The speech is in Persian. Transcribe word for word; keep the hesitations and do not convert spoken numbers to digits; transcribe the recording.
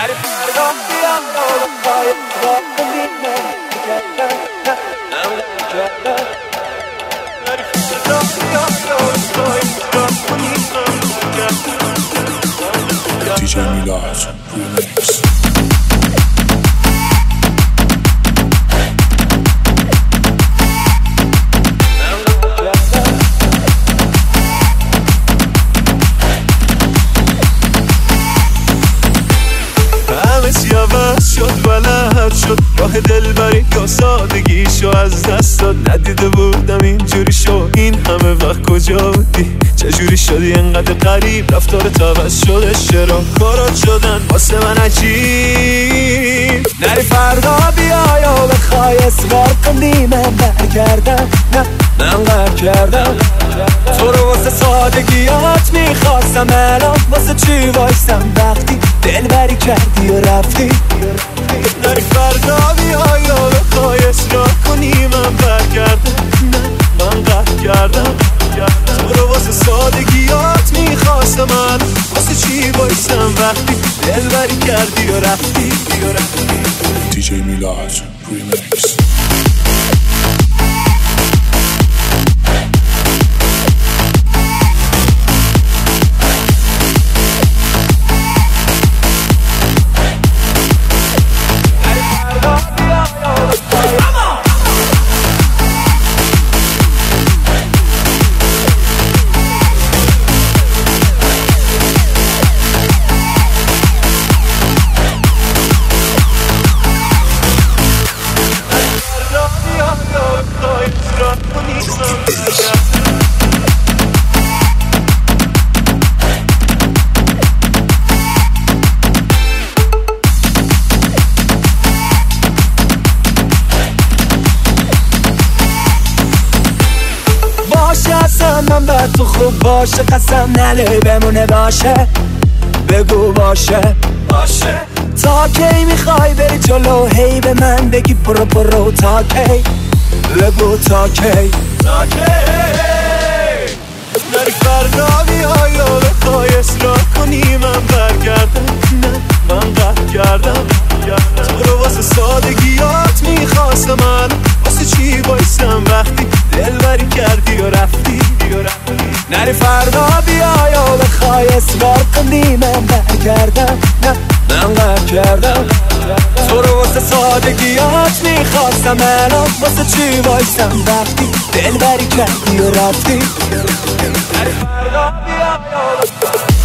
دی جی میلاد ریمیکس. شد ولد شد راه دلبری یا سادگیشو از دست داد. ندیده بودم اینجوری شو این همه وقت کجا بودی؟ چجوری شدی انقدر قریب؟ رفتارت عوض شده چرا کارات شدن واسه من عجیب؟ نری فردا بیا یا بخوای اصرار کنی من برگردم. نه من قهر کردم تو رو واسه سادگیات میخواستم، الان واسه چی وایستم وقتی دلبری کردی و رفتی؟ نری فردا بیا یا بخوای اصرار کنی من برگردم. نه من قهر کردم تو رو واسه سادگیات میخواستم، الان واسه چی وایستم وقتی دلبری کردی و رفتی؟ دی جی میلاد ریمیکس. من بر تو خوب باشه قسم نله بمونه باشه بگو باشه باشه. تا کی میخوای بری جلو هی به من بگی برو برو؟ تا کی بگو تا کی تا کی؟ نری فردا بیا یا بخوای اصرار کنی من برگردم. نه من قهر کردم تو رو واسه سادگیات میخواستم، الان واسه چی وایستم وقتی دلبری کردی و رفتی؟ نری فردا بیا یا بخوای اصرار کنی من برگردم. نه من قهر کردم تو رو واسه سادگیات میخواستم، الان واسه چی وایستم وقتی دلبری کردی و رفتی؟ نری فردا بیا یا